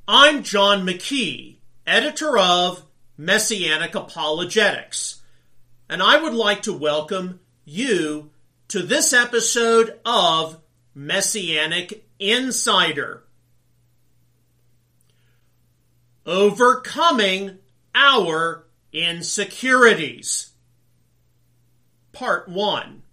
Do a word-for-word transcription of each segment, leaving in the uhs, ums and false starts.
I'm John McKee, editor of Messianic Apologetics, and I would like to welcome you to this episode of Messianic Insider. Overcoming Our Insecurities. Part one.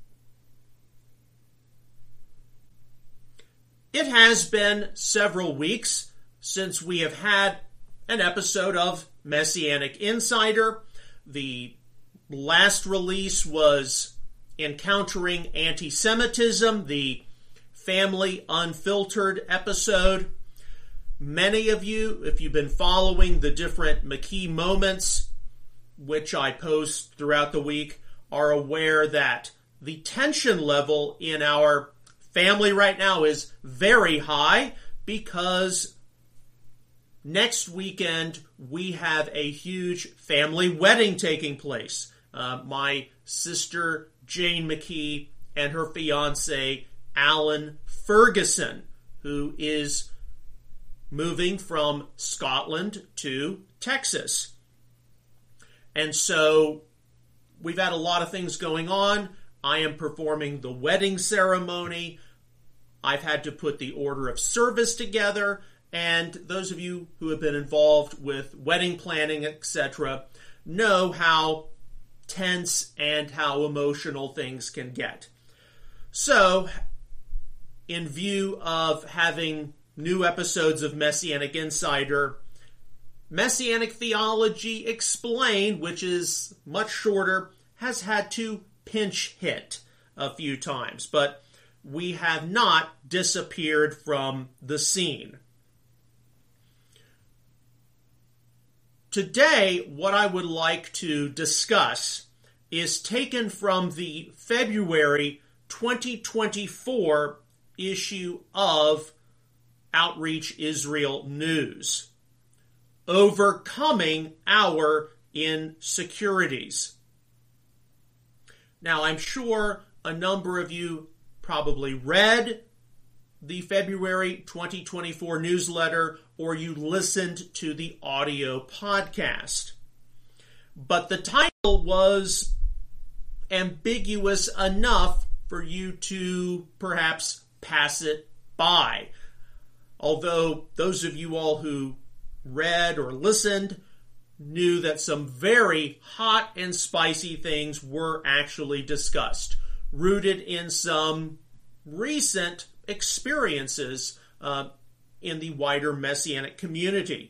It has been several weeks since we have had an episode of Messianic Insider. The last release was Encountering Anti-Semitism, the Family Unfiltered episode. Many of you, if you've been following the different McKee moments, which I post throughout the week, are aware that the tension level in our family right now is very high because next weekend, we have a huge family wedding taking place. Uh, my sister, Jane McKee, and her fiance, Alan Ferguson, who is moving from Scotland to Texas. And so we've had a lot of things going on. I am performing the wedding ceremony. I've had to put the order of service together. And those of you who have been involved with wedding planning, et cetera, know how tense and how emotional things can get. So, in view of having new episodes of Messianic Insider, Messianic Theology Explained, which is much shorter, has had to pinch hit a few times, but we have not disappeared from the scene. Today, what I would like to discuss is taken from the February twenty twenty-four issue of Outreach Israel News, Overcoming Our Insecurities. Now, I'm sure a number of you probably read the February twenty twenty-four newsletter, or you listened to the audio podcast. But the title was ambiguous enough for you to perhaps pass it by. Although those of you all who read or listened knew that some very hot and spicy things were actually discussed, rooted in some recent experiences uh, in the wider Messianic community.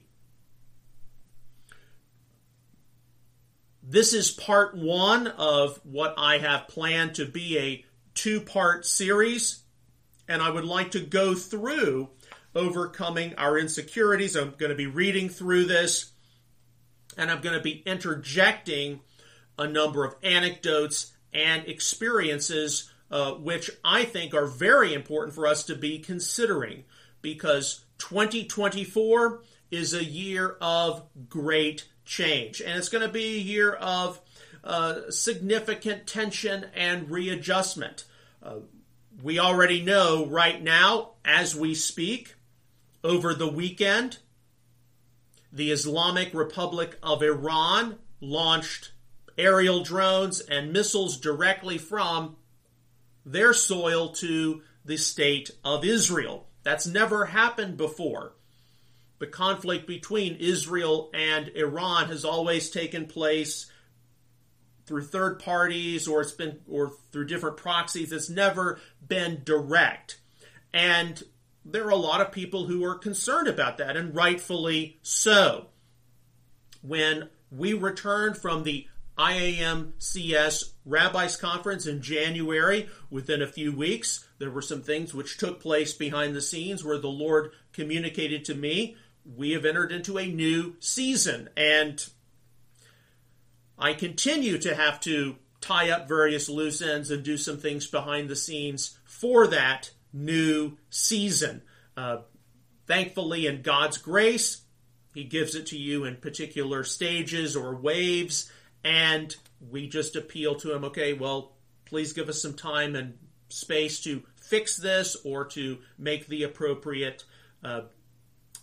This is part one of what I have planned to be a two-part series, and I would like to go through Overcoming Our Insecurities. I'm going to be reading through this, and I'm going to be interjecting a number of anecdotes and experiences uh, which I think are very important for us to be considering, because twenty twenty-four is a year of great change, and it's going to be a year of uh, significant tension and readjustment. Uh, we already know right now, as we speak, over the weekend, the Islamic Republic of Iran launched aerial drones and missiles directly from their soil to the state of Israel. That's never happened before. The conflict between Israel and Iran has always taken place through third parties, or it's been or through different proxies. It's never been direct. And there are a lot of people who are concerned about that, and rightfully so. When we returned from the I A M C S Rabbis Conference in January, within a few weeks, there were some things which took place behind the scenes where the Lord communicated to me, we have entered into a new season, and I continue to have to tie up various loose ends and do some things behind the scenes for that new season. Uh, thankfully, in God's grace, He gives it to you in particular stages or waves, and we just appeal to Him, okay, well, please give us some time and space to fix this or to make the appropriate uh,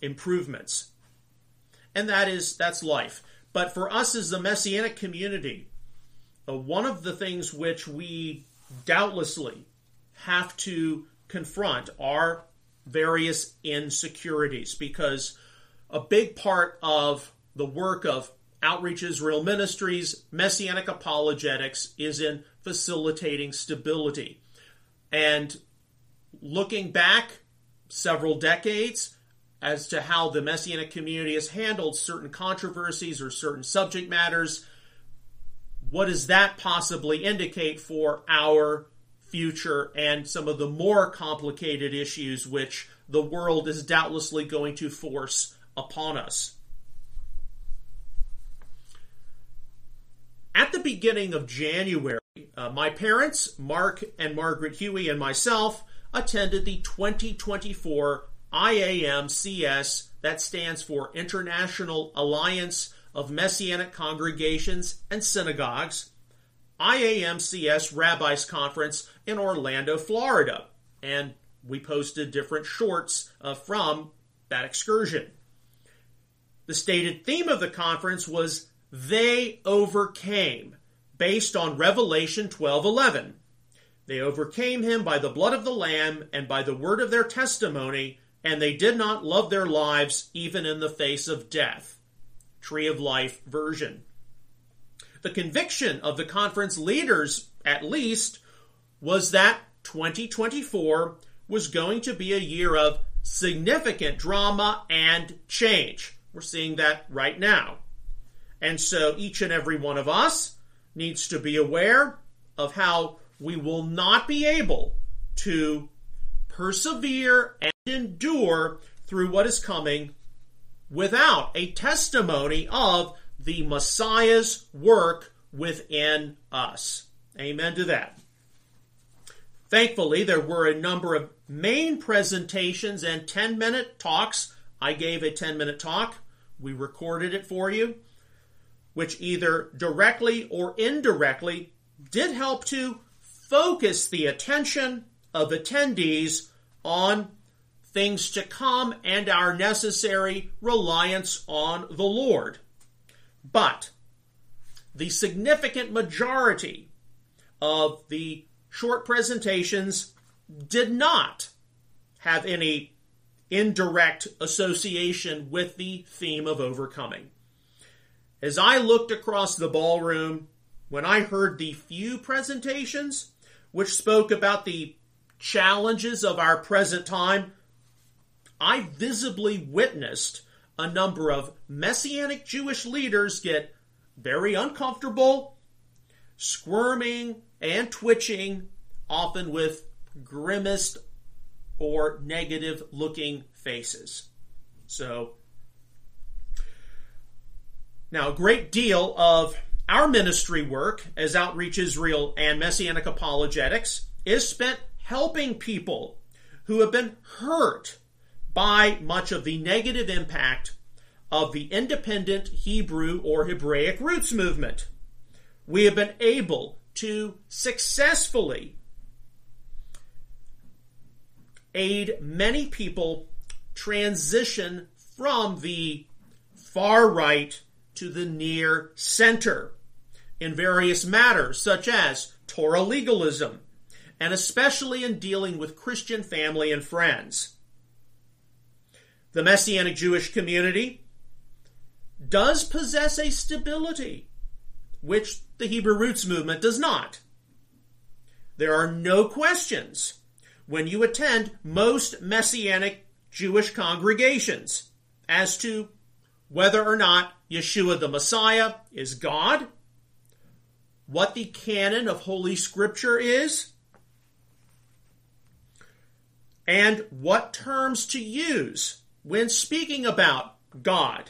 improvements. And that is, that's life. But for us as the Messianic community, uh, one of the things which we doubtlessly have to confront are various insecurities, because a big part of the work of Outreach Israel Ministries, Messianic apologetics, is in facilitating stability. And looking back several decades as to how the Messianic community has handled certain controversies or certain subject matters, what does that possibly indicate for our future and some of the more complicated issues which the world is doubtlessly going to force upon us? At the beginning of January, uh, my parents, Mark and Margaret Huey, and myself attended the twenty twenty-four I A M C S, that stands for International Alliance of Messianic Congregations and Synagogues, I A M C S Rabbis Conference in Orlando, Florida. And we posted different shorts uh, from that excursion. The stated theme of the conference was "They Overcame," based on Revelation twelve eleven. They overcame him by the blood of the Lamb and by the word of their testimony, and they did not love their lives even in the face of death. Tree of Life version. The conviction of the conference leaders, at least, was that twenty twenty-four was going to be a year of significant drama and change. We're seeing that right now. And so each and every one of us needs to be aware of how we will not be able to persevere and endure through what is coming without a testimony of the Messiah's work within us. Amen to that. Thankfully, there were a number of main presentations and ten-minute talks. I gave a ten-minute talk. We recorded it for you, which either directly or indirectly did help to focus the attention of attendees on things to come and our necessary reliance on the Lord. But the significant majority of the short presentations did not have any indirect association with the theme of overcoming. As I looked across the ballroom, when I heard the few presentations which spoke about the challenges of our present time, I visibly witnessed a number of Messianic Jewish leaders get very uncomfortable, squirming and twitching, often with grimaced or negative-looking faces. So, now a great deal of our ministry work as Outreach Israel and Messianic Apologetics is spent helping people who have been hurt by much of the negative impact of the independent Hebrew or Hebraic roots movement. We have been able to successfully aid many people transition from the far right to the near center in various matters such as Torah legalism, and especially in dealing with Christian family and friends. The Messianic Jewish community does possess a stability which the Hebrew roots movement does not. There are no questions when you attend most Messianic Jewish congregations as to whether or not Yeshua the Messiah is God, what the canon of Holy Scripture is, and what terms to use when speaking about God.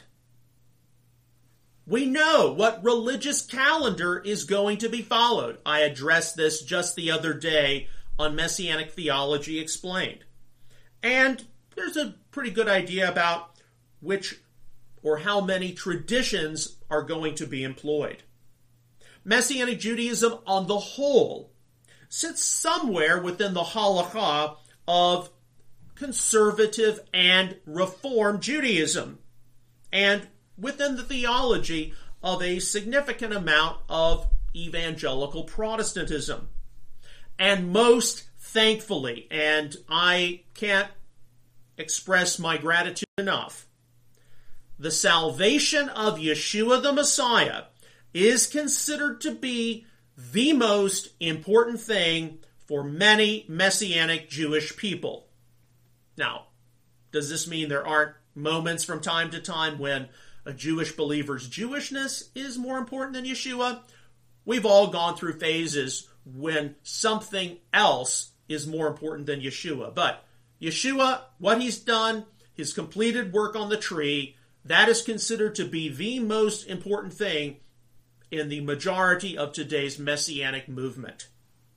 We know what religious calendar is going to be followed. I addressed this just the other day on Messianic Theology Explained. And there's a pretty good idea about which or how many traditions are going to be employed. Messianic Judaism on the whole sits somewhere within the halakha of conservative and reform Judaism, and within the theology of a significant amount of evangelical Protestantism. And most thankfully, and I can't express my gratitude enough, the salvation of Yeshua the Messiah is considered to be the most important thing for many Messianic Jewish people. Now, does this mean there aren't moments from time to time when a Jewish believer's Jewishness is more important than Yeshua? We've all gone through phases when something else is more important than Yeshua. But Yeshua, what he's done, his completed work on the tree, that is considered to be the most important thing in the majority of today's Messianic movement.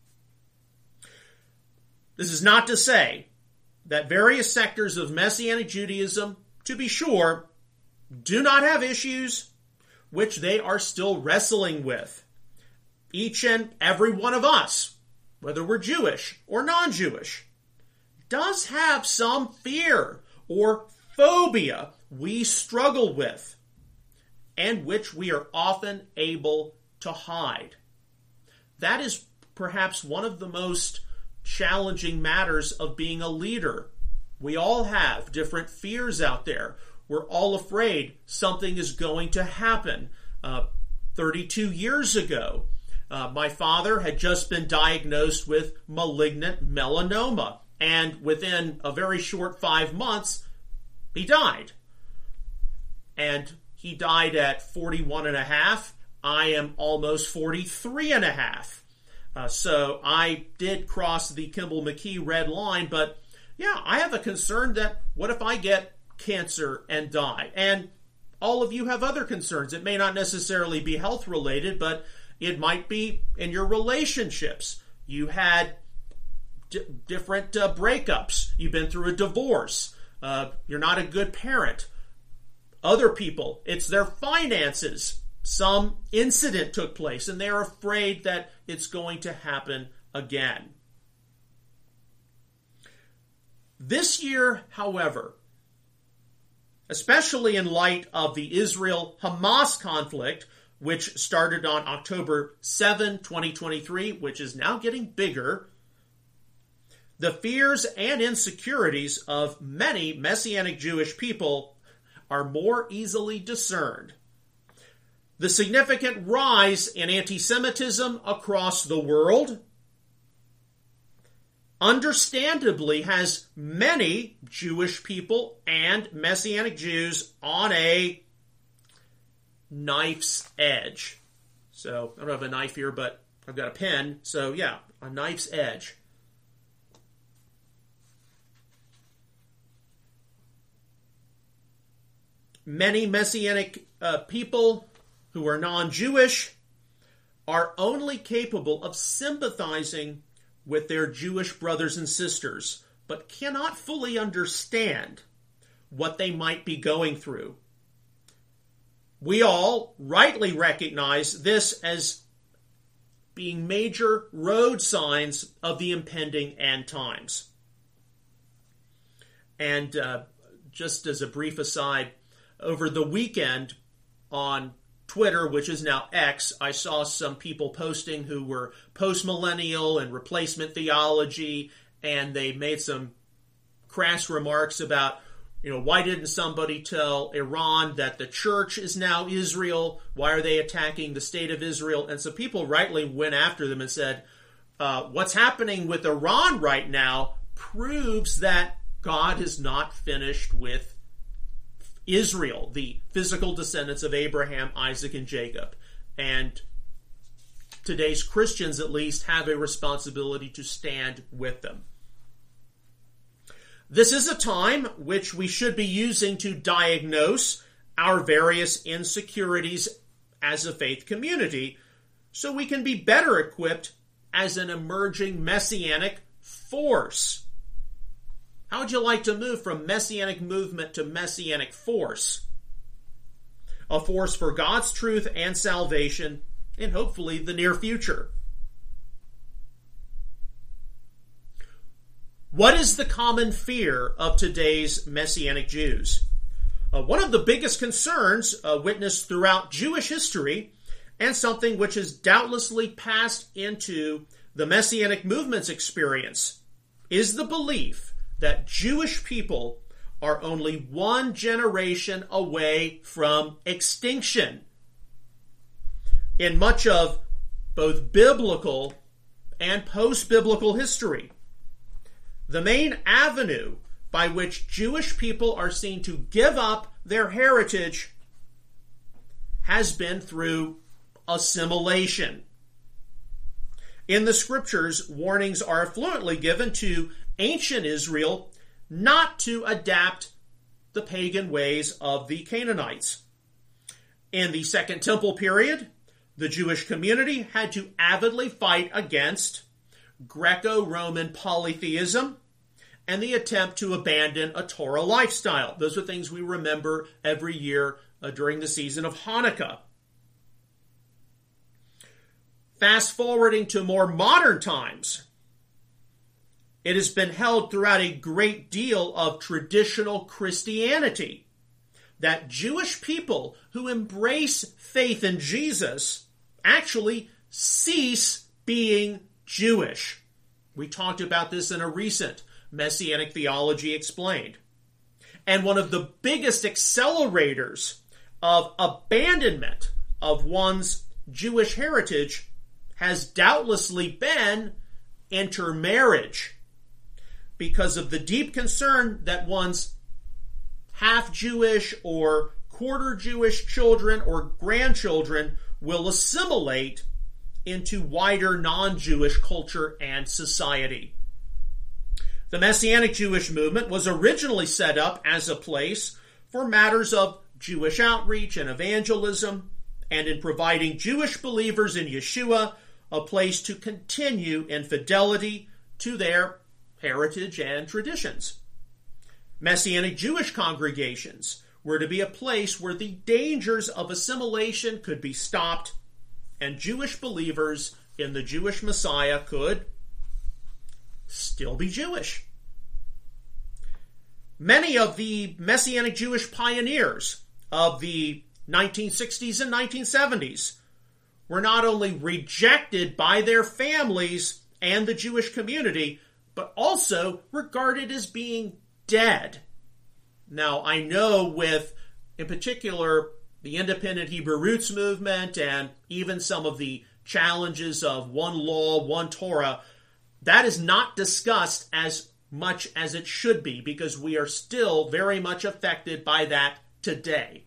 This is not to say that various sectors of Messianic Judaism, to be sure, do not have issues which they are still wrestling with. Each and every one of us, whether we're Jewish or non-Jewish, does have some fear or phobia we struggle with, and which we are often able to hide. That is perhaps one of the most challenging matters of being a leader. We all have different fears out there. We're all afraid something is going to happen. Uh, thirty-two years ago, uh, my father had just been diagnosed with malignant melanoma, and within a very short five months, he died. And he died at forty-one and a half. I am almost forty-three and a half. Uh, so I did cross the Kimball McKee red line, but yeah, I have a concern that what if I get cancer and die? And all of you have other concerns. It may not necessarily be health related, but it might be in your relationships. You had d- different uh, breakups. You've been through a divorce. Uh, you're not a good parent. Other people, it's their finances. Some incident took place and they're afraid that it's going to happen again. This year, however, especially in light of the Israel-Hamas conflict, which started on October seventh, twenty twenty-three, which is now getting bigger, the fears and insecurities of many Messianic Jewish people are more easily discerned. The significant rise in anti-Semitism across the world understandably has many Jewish people and Messianic Jews on a knife's edge. So, I don't have a knife here, but I've got a pen. So, yeah, a knife's edge. Many Messianic uh, people who are non-Jewish are only capable of sympathizing with their Jewish brothers and sisters, but cannot fully understand what they might be going through. We all rightly recognize this as being major road signs of the impending end times. And uh, just as a brief aside, over the weekend on Twitter, which is now X, I saw some people posting who were post-millennial and replacement theology, and they made some crass remarks about, you know, why didn't somebody tell Iran that the church is now Israel? Why are they attacking the state of Israel? And so people rightly went after them and said, uh, what's happening with Iran right now proves that God is not finished with Israel, the physical descendants of Abraham, Isaac, and Jacob. And today's Christians, at least, have a responsibility to stand with them. This is a time which we should be using to diagnose our various insecurities as a faith community, so we can be better equipped as an emerging messianic force. How would you like to move from messianic movement to messianic force? A force for God's truth and salvation in hopefully the near future. What is the common fear of today's Messianic Jews? Uh, one of the biggest concerns uh, witnessed throughout Jewish history, and something which has doubtlessly passed into the Messianic movement's experience, is the belief that Jewish people are only one generation away from extinction. In much of both biblical and post-biblical history, the main avenue by which Jewish people are seen to give up their heritage has been through assimilation. In the scriptures, warnings are fluently given to ancient Israel not to adapt the pagan ways of the Canaanites. In the Second Temple period, the Jewish community had to avidly fight against Greco-Roman polytheism and the attempt to abandon a Torah lifestyle. Those are things we remember every year uh, during the season of Hanukkah. Fast forwarding to more modern times, it has been held throughout a great deal of traditional Christianity that Jewish people who embrace faith in Jesus actually cease being Jewish. We talked about this in a recent Messianic Theology Explained. And one of the biggest accelerators of abandonment of one's Jewish heritage has doubtlessly been intermarriage, because of the deep concern that one's half-Jewish or quarter-Jewish children or grandchildren will assimilate into wider non-Jewish culture and society. The Messianic Jewish movement was originally set up as a place for matters of Jewish outreach and evangelism, and in providing Jewish believers in Yeshua a place to continue in fidelity to their heritage and traditions. Messianic Jewish congregations were to be a place where the dangers of assimilation could be stopped, and Jewish believers in the Jewish Messiah could still be Jewish. Many of the Messianic Jewish pioneers of the nineteen sixties and nineteen seventies were not only rejected by their families and the Jewish community, but also regarded as being dead. Now, I know with, in particular, the independent Hebrew roots movement and even some of the challenges of one law, one Torah, that is not discussed as much as it should be, because we are still very much affected by that today.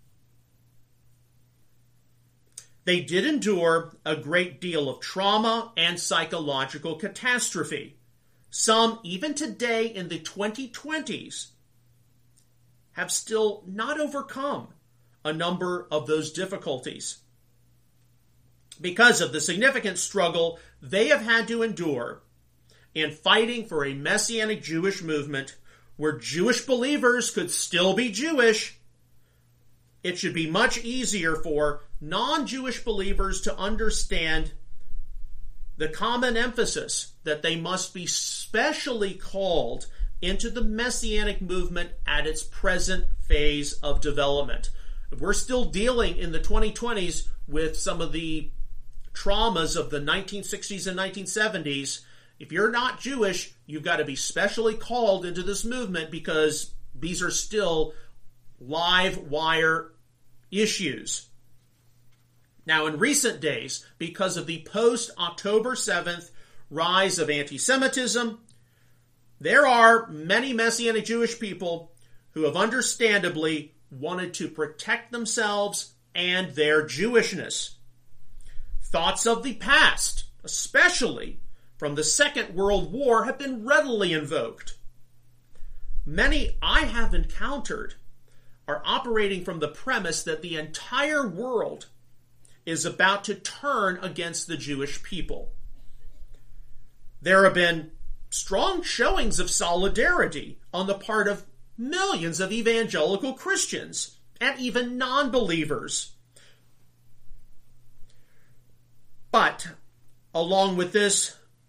They did endure a great deal of trauma and psychological catastrophe. Some, even today in the twenty twenties, have still not overcome a number of those difficulties because of the significant struggle they have had to endure in fighting for a Messianic Jewish movement where Jewish believers could still be Jewish. It should be much easier for non-Jewish believers to understand the common emphasis that they must be specially called into the Messianic movement at its present phase of development. We're still dealing in the twenty twenties with some of the traumas of the nineteen sixties and nineteen seventies. If you're not Jewish, you've got to be specially called into this movement because these are still live wire issues. Now, in recent days, because of the post-October seventh rise of anti-Semitism, there are many Messianic Jewish people who have understandably wanted to protect themselves and their Jewishness. Thoughts of the past, especially from the Second World War, have been readily invoked. Many I have encountered are operating from the premise that the entire world is about to turn against the Jewish people. There have been strong showings of solidarity on the part of millions of evangelical Christians and even non-believers. But along with this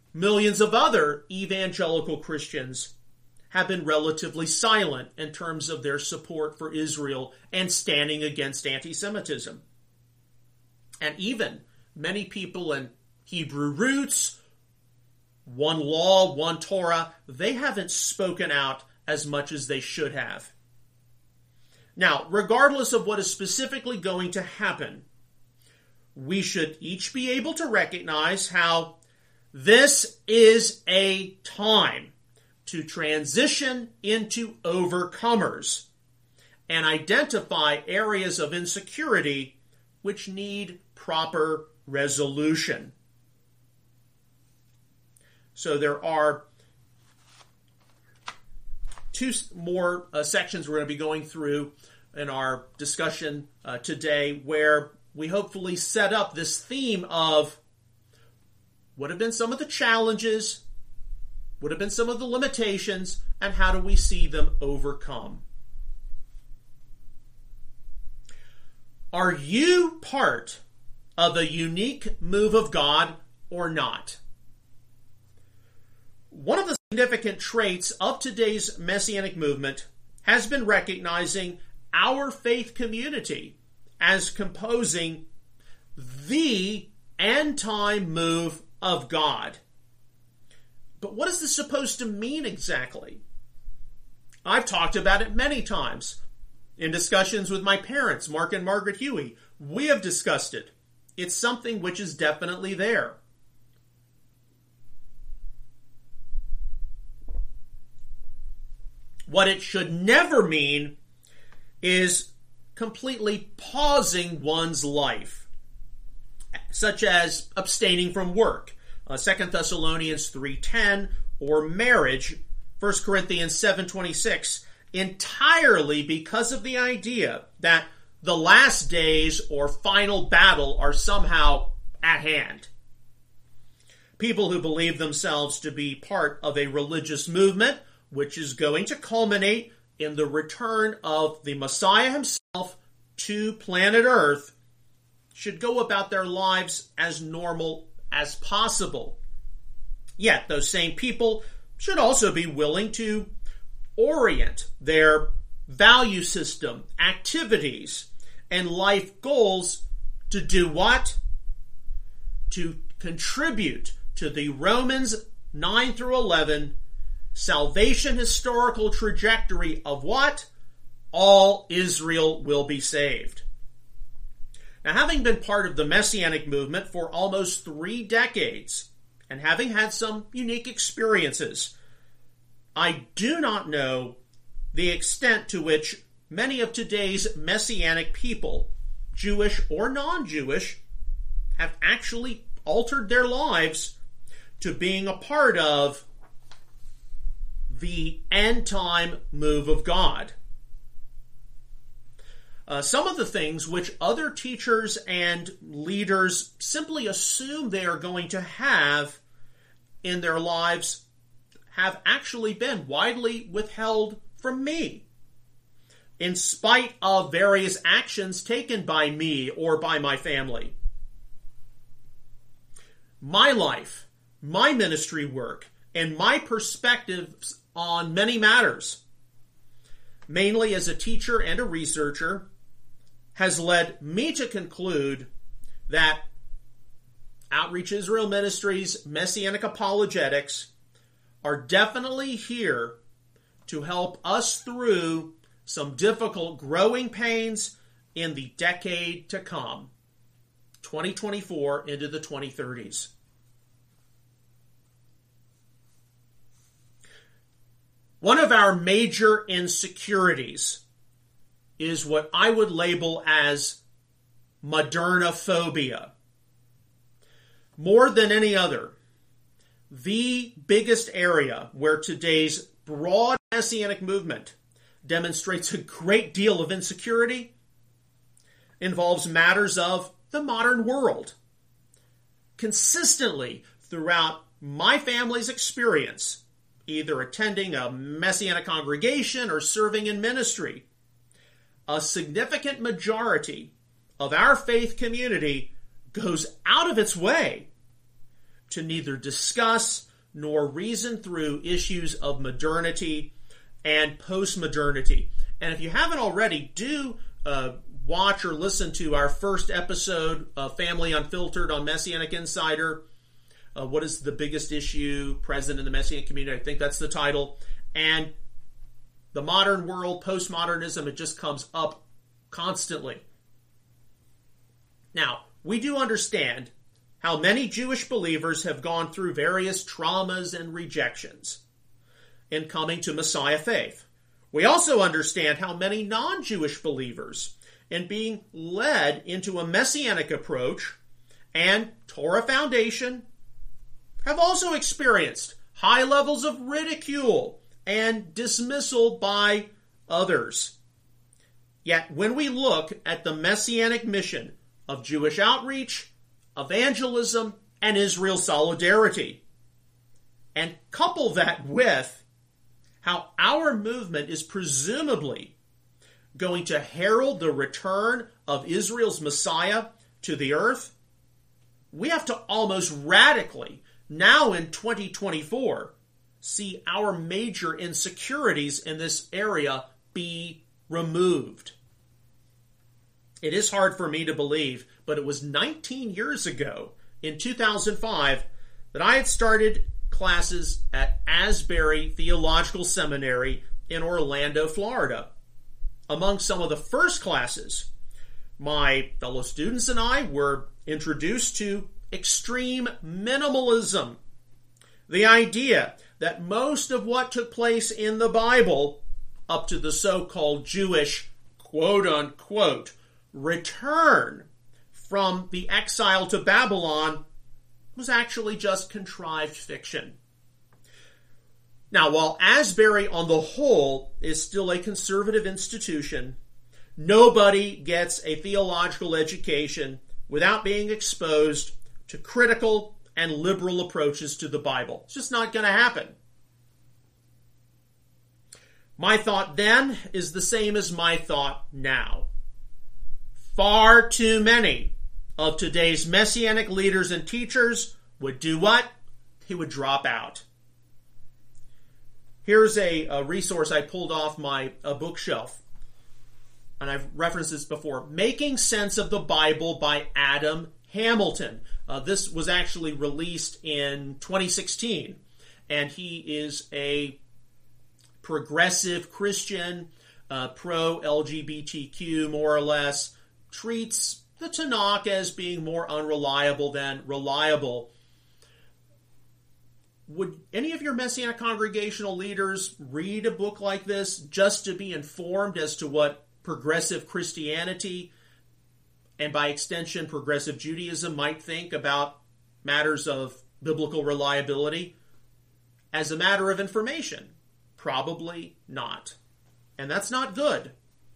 millions of other evangelical Christians have been relatively silent in terms of their support for Israel and standing against anti-Semitism. And even many people in Hebrew roots, one law, one Torah, they haven't spoken out as much as they should have. Now, regardless of what is specifically going to happen, we should each be able to recognize how this is a time to transition into overcomers and identify areas of insecurity which need proper resolution. So there are two more uh, sections we're going to be going through in our discussion uh, today, where we hopefully set up this theme of what have been some of the challenges, what have been some of the limitations, and how do we see them overcome. Are you part of a unique move of God or not? One of the significant traits of today's Messianic movement has been recognizing our faith community as composing the end-time move of God. But what is this supposed to mean exactly? I've talked about it many times in discussions with my parents, Mark and Margaret Huey. We have discussed it. It's something which is definitely there. What it should never mean is completely pausing one's life, such as abstaining from work, uh, Second Thessalonians three ten, or marriage, First Corinthians seven twenty-six, entirely because of the idea that the last days or final battle are somehow at hand. People who believe themselves to be part of a religious movement which is going to culminate in the return of the Messiah himself to planet Earth should go about their lives as normal as possible. Yet, those same people should also be willing to orient their value system, activities, and life goals to do what? To contribute to the Romans nine through eleven salvation historical trajectory of what? All Israel will be saved. Now, having been part of the Messianic movement for almost three decades, and having had some unique experiences, I do not know the extent to which many of today's Messianic people, Jewish or non-Jewish, have actually altered their lives to being a part of the end-time move of God. Uh, some of the things which other teachers and leaders simply assume they are going to have in their lives have actually been widely withheld from me, in spite of various actions taken by me or by my family. My life, my ministry work, and my perspectives on many matters, mainly as a teacher and a researcher, has led me to conclude that Outreach Israel Ministries Messianic Apologetics are definitely here to help us through some difficult growing pains in the decade to come, twenty twenty-four into the twenty thirties. One of our major insecurities is what I would label as modernophobia. More than any other, the biggest area where today's broad Messianic movement demonstrates a great deal of insecurity involves matters of the modern world. Consistently throughout my family's experience, either attending a Messianic congregation or serving in ministry, a significant majority of our faith community goes out of its way to neither discuss nor reason through issues of modernity and postmodernity. And if you haven't already, do uh, watch or listen to our first episode of Family Unfiltered on Messianic Insider. Uh, what is the biggest issue present in the Messianic community? I think that's the title. And the modern world, postmodernism, it just comes up constantly. Now, we do understand how many Jewish believers have gone through various traumas and rejections in coming to Messiah faith. We also understand how many non-Jewish believers, in being led into a Messianic approach and Torah foundation, have also experienced high levels of ridicule and dismissal by others. Yet when we look at the Messianic mission of Jewish outreach, evangelism, and Israel solidarity, and couple that with how our movement is presumably going to herald the return of Israel's Messiah to the earth, we have to almost radically, now in twenty twenty-four, see our major insecurities in this area be removed. It is hard for me to believe, but it was nineteen years ago, in two thousand five, that I had started classes at Asbury Theological Seminary in Orlando, Florida. Among some of the first classes, my fellow students and I were introduced to extreme minimalism. The idea that most of what took place in the Bible, up to the so-called Jewish, quote-unquote, return from the exile to Babylon, was actually just contrived fiction. Now, while Asbury on the whole is still a conservative institution, nobody gets a theological education without being exposed to critical and liberal approaches to the Bible. It's just not going to happen. My thought then is the same as my thought now. Far too many of today's Messianic leaders and teachers would do what? He would drop out. Here's a, a resource I pulled off my a bookshelf, and I've referenced this before. Making Sense of the Bible by Adam Hamilton. Uh, this was actually released in twenty sixteen, and he is a progressive Christian, uh, pro-L G B T Q, more or less, treats the Tanakh as being more unreliable than reliable. Would any of your Messianic congregational leaders read a book like this just to be informed as to what progressive Christianity, and by extension progressive Judaism, might think about matters of biblical reliability? As a matter of information, probably not. And that's not good.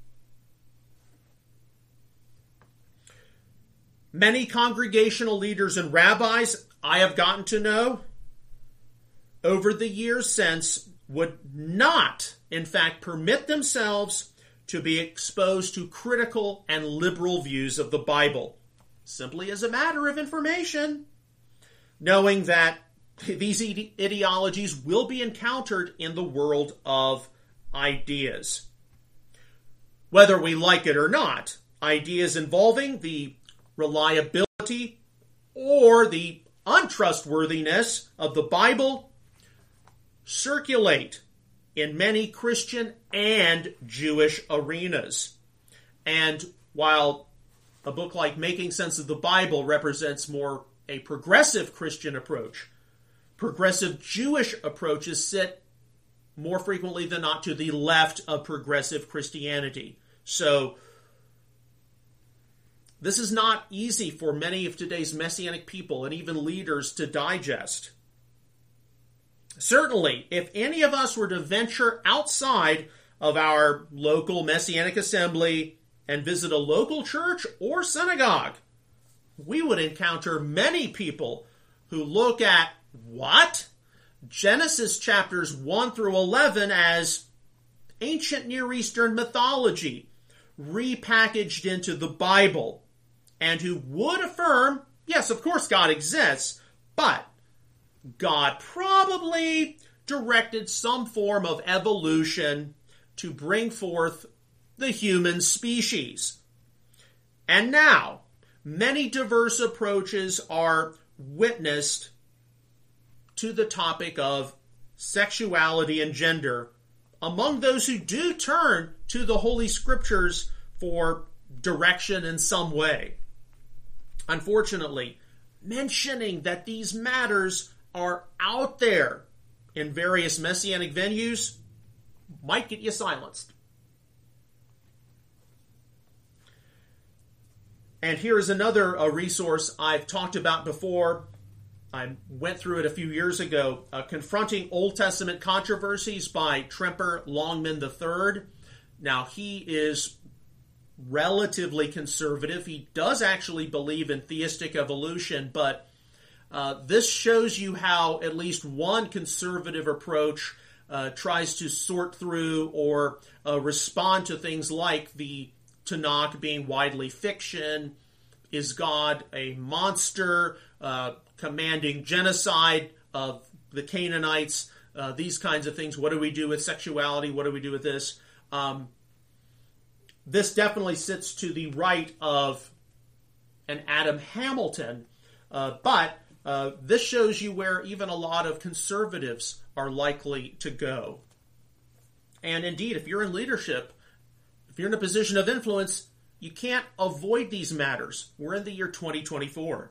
Many congregational leaders and rabbis I have gotten to know over the years since would not, in fact, permit themselves to be exposed to critical and liberal views of the Bible, simply as a matter of information, knowing that these ide- ideologies will be encountered in the world of ideas. Whether we like it or not, ideas involving the reliability or the untrustworthiness of the Bible circulate in many Christian and Jewish arenas. And while a book like Making Sense of the Bible represents more a progressive Christian approach, progressive Jewish approaches sit more frequently than not to the left of progressive Christianity. So this is not easy for many of today's Messianic people and even leaders to digest. Certainly, if any of us were to venture outside of our local Messianic assembly and visit a local church or synagogue, we would encounter many people who look at what? Genesis chapters one through eleven as ancient Near Eastern mythology repackaged into the Bible, and who would affirm, yes, of course God exists, but God probably directed some form of evolution to bring forth the human species. And now, many diverse approaches are witnessed to the topic of sexuality and gender among those who do turn to the Holy Scriptures for direction in some way. Unfortunately, mentioning that these matters are out there in various messianic venues might get you silenced. And here is another a resource I've talked about before. I went through it a few years ago. Uh, Confronting Old Testament Controversies by Tremper Longman the third. Now, he is relatively conservative. He does actually believe in theistic evolution, but uh, this shows you how at least one conservative approach uh, tries to sort through or uh, respond to things like the Tanakh being widely fiction. Is God a monster uh, commanding genocide of the Canaanites? Uh, these kinds of things. What do we do with sexuality? What do we do with this? Um, this definitely sits to the right of an Adam Hamilton, uh, but uh, this shows you where even a lot of conservatives are likely to go. And indeed, if you're in leadership, if you're in a position of influence, you can't avoid these matters. We're in the year twenty twenty-four.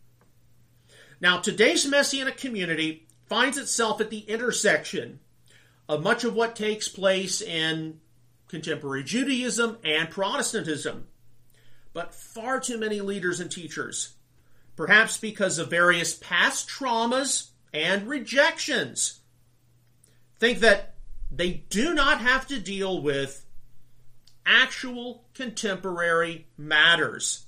Now, today's Messianic community finds itself at the intersection of much of what takes place in contemporary Judaism and Protestantism. But far too many leaders and teachers, perhaps because of various past traumas and rejections, think that they do not have to deal with actual contemporary matters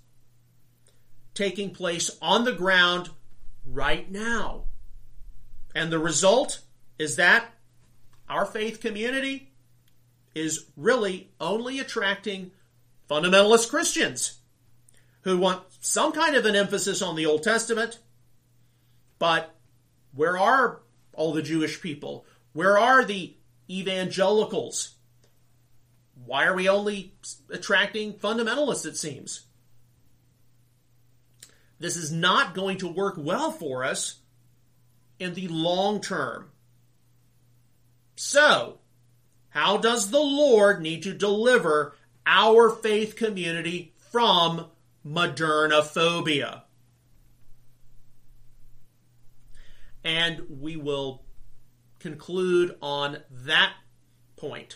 taking place on the ground right now. And the result is that our faith community is really only attracting fundamentalist Christians who want some kind of an emphasis on the Old Testament. But where are all the Jewish people? Where are the evangelicals? Why are we only attracting fundamentalists, it seems? This is not going to work well for us in the long term. So, how does the Lord need to deliver our faith community from modernophobia? And we will conclude on that point.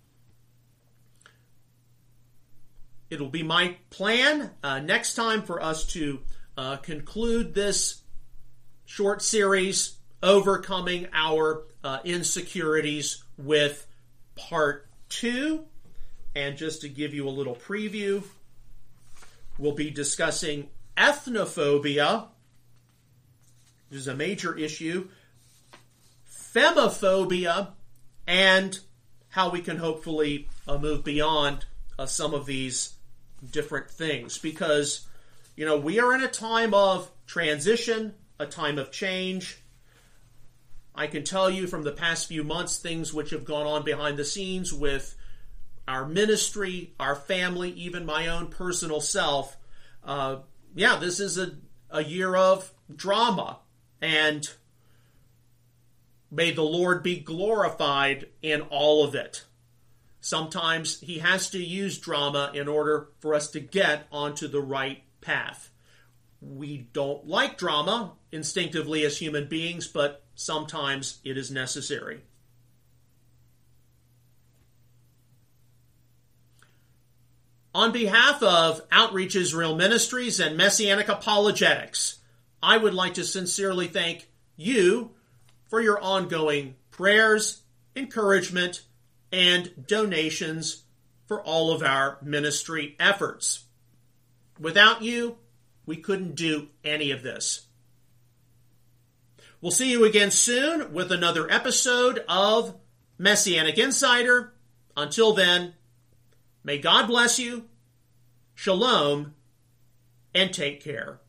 It'll be my plan uh, next time for us to uh, conclude this short series, Overcoming Our uh, Insecurities, with part two. And just to give you a little preview, we'll be discussing ethnophobia, which is a major issue, femophobia, and how we can hopefully uh, move beyond uh, some of these different things. Because, you know, we are in a time of transition, a time of change. I can tell you from the past few months things which have gone on behind the scenes with our ministry, our family, even my own personal self. Uh, yeah, this is a, a year of drama, and may the Lord be glorified in all of it. Sometimes he has to use drama in order for us to get onto the right path. We don't like drama instinctively as human beings, but sometimes it is necessary. On behalf of Outreach Israel Ministries and Messianic Apologetics, I would like to sincerely thank you for your ongoing prayers, encouragement, and donations for all of our ministry efforts. Without you, we couldn't do any of this. We'll see you again soon with another episode of Messianic Insider. Until then, may God bless you, shalom, and take care.